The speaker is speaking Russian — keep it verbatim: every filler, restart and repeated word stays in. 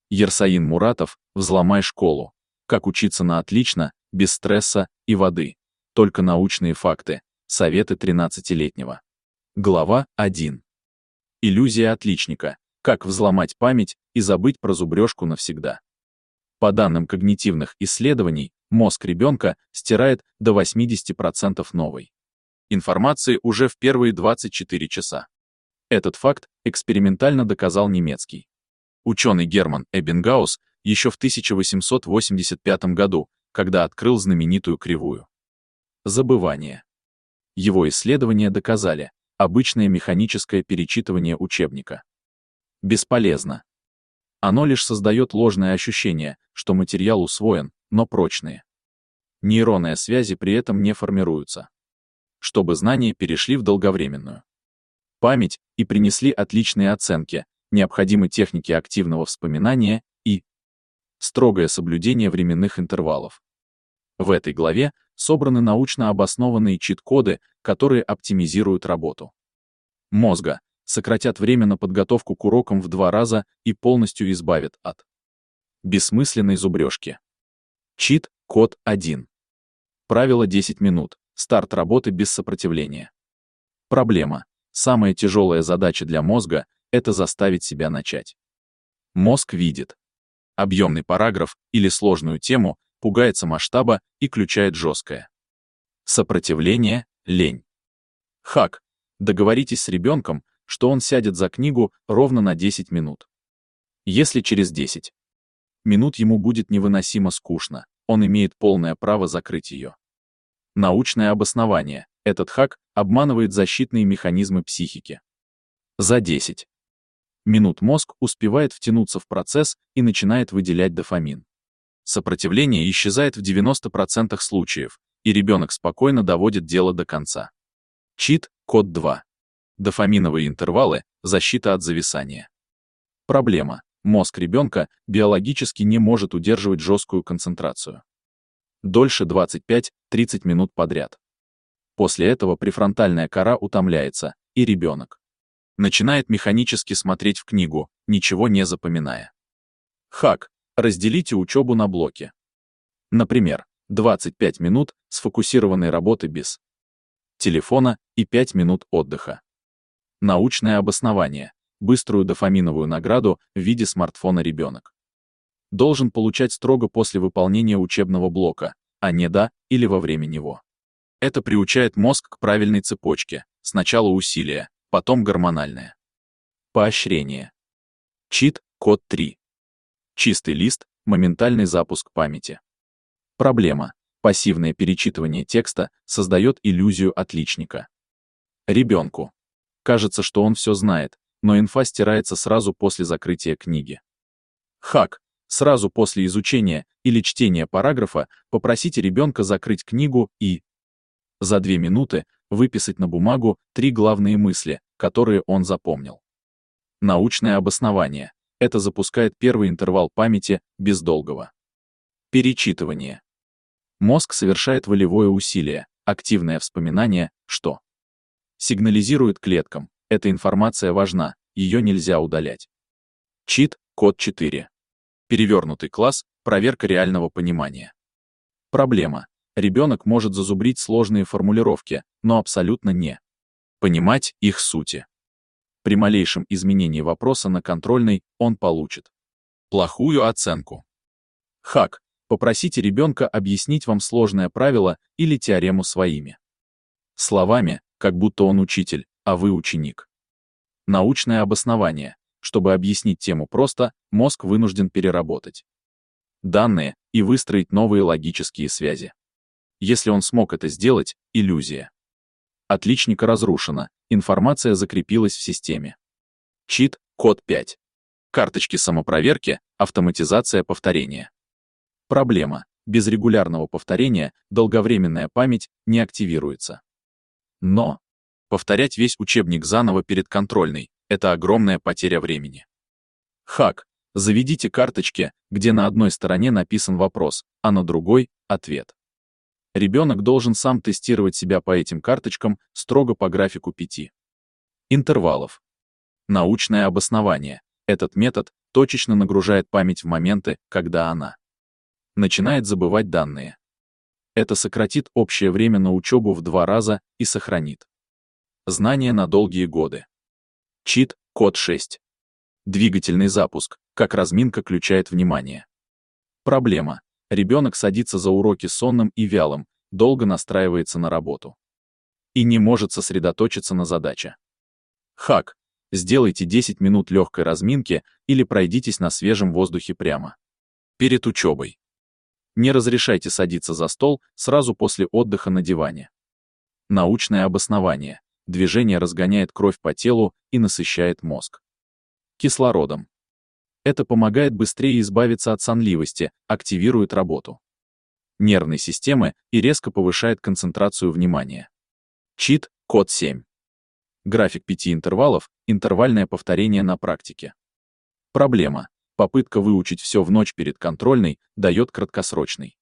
Ерсаин Муратов, «Взломай школу. Как учиться на отлично, без стресса и воды. Только научные факты. Советы тринадцатилетнего». Глава один. Иллюзия отличника. Как взломать память и забыть про зубрежку навсегда. По данным когнитивных исследований, мозг ребенка стирает до восьмидесяти процентов новой информации уже в первые двадцать четыре часа. Этот факт экспериментально доказал немецкий ученый Герман Эббингаус еще в тысяча восемьсот восемьдесят пятом году, когда открыл знаменитую кривую забывания. Его исследования доказали, обычное механическое перечитывание учебника бесполезно. Оно лишь создает ложное ощущение, что материал усвоен, но прочные нейронные связи при этом не формируются, чтобы знания перешли в долговременную память и принесли отличные оценки, необходимы техники активного вспоминания и строгое соблюдение временных интервалов. В этой главе собраны научно обоснованные чит-коды, которые оптимизируют работу мозга, сократят время на подготовку к урокам в два раза и полностью избавят от бессмысленной зубрежки. Чит-код один. Правило десять минут. Старт работы без сопротивления. Проблема. Самая тяжелая задача для мозга — это заставить себя начать. Мозг видит объемный параграф или сложную тему, пугается масштаба и включает жесткое сопротивление, лень. Хак. Договоритесь с ребенком, что он сядет за книгу ровно на десять минут. Если через десять минут ему будет невыносимо скучно, он имеет полное право закрыть ее. Научное обоснование. Этот хак обманывает защитные механизмы психики. За десять минут мозг успевает втянуться в процесс и начинает выделять дофамин. Сопротивление исчезает в девяноста процентах случаев, и ребенок спокойно доводит дело до конца. Чит-код два. Дофаминовые интервалы, защита от зависания. Проблема. Мозг ребенка биологически не может удерживать жесткую концентрацию дольше двадцати пяти — тридцати минут подряд. После этого префронтальная кора утомляется, и ребенок начинает механически смотреть в книгу, ничего не запоминая. Хак. Разделите учебу на блоки. Например, двадцать пять минут сфокусированной работы без телефона и пять минут отдыха. Научное обоснование. Быструю дофаминовую награду в виде смартфона ребенок должен получать строго после выполнения учебного блока, а не до или во время него. Это приучает мозг к правильной цепочке: сначала усилие, потом гормональное поощрение. Чит-код три. Чистый лист, моментальный запуск памяти. Проблема. Пассивное перечитывание текста создает иллюзию отличника. Ребенку кажется, что он все знает, но инфа стирается сразу после закрытия книги. Хак. Сразу после изучения или чтения параграфа попросите ребенка закрыть книгу и за две минуты выписать на бумагу три главные мысли, которые он запомнил. Научное обоснование. Это запускает первый интервал памяти без долгого перечитывания. Мозг совершает волевое усилие, активное вспоминание, что сигнализирует клеткам: эта информация важна, ее нельзя удалять. Чит-код четыре. Перевернутый класс, проверка реального понимания. Проблема. Ребенок может зазубрить сложные формулировки, но абсолютно не понимать их сути. При малейшем изменении вопроса на контрольной он получит плохую оценку. Хак. Попросите ребенка объяснить вам сложное правило или теорему своими словами, как будто он учитель, а вы ученик. Научное обоснование. Чтобы объяснить тему просто, мозг вынужден переработать данные и выстроить новые логические связи. Если он смог это сделать, иллюзия отличника разрушена, информация закрепилась в системе. Чит-код пять. Карточки самопроверки, автоматизация повторения. Проблема. Без регулярного повторения долговременная память не активируется. Но повторять весь учебник заново перед контрольной — это огромная потеря времени. Хак. Заведите карточки, где на одной стороне написан вопрос, а на другой — ответ. Ребенок должен сам тестировать себя по этим карточкам строго по графику пяти интервалов. Научное обоснование. Этот метод точечно нагружает память в моменты, когда она начинает забывать данные. Это сократит общее время на учебу в два раза и сохранит знания на долгие годы. Чит код шесть. Двигательный запуск, как разминка включает внимание. Проблема. Ребенок садится за уроки сонным и вялым, долго настраивается на работу и не может сосредоточиться на задаче. Хак. Сделайте десять минут легкой разминки или пройдитесь на свежем воздухе прямо перед учебой. Не разрешайте садиться за стол сразу после отдыха на диване. Научное обоснование. Движение разгоняет кровь по телу и насыщает мозг кислородом. Это помогает быстрее избавиться от сонливости, активирует работу нервной системы и резко повышает концентрацию внимания. Чит код семь. График пяти интервалов, интервальное повторение на практике. Проблема. Попытка выучить все в ночь перед контрольной дает краткосрочный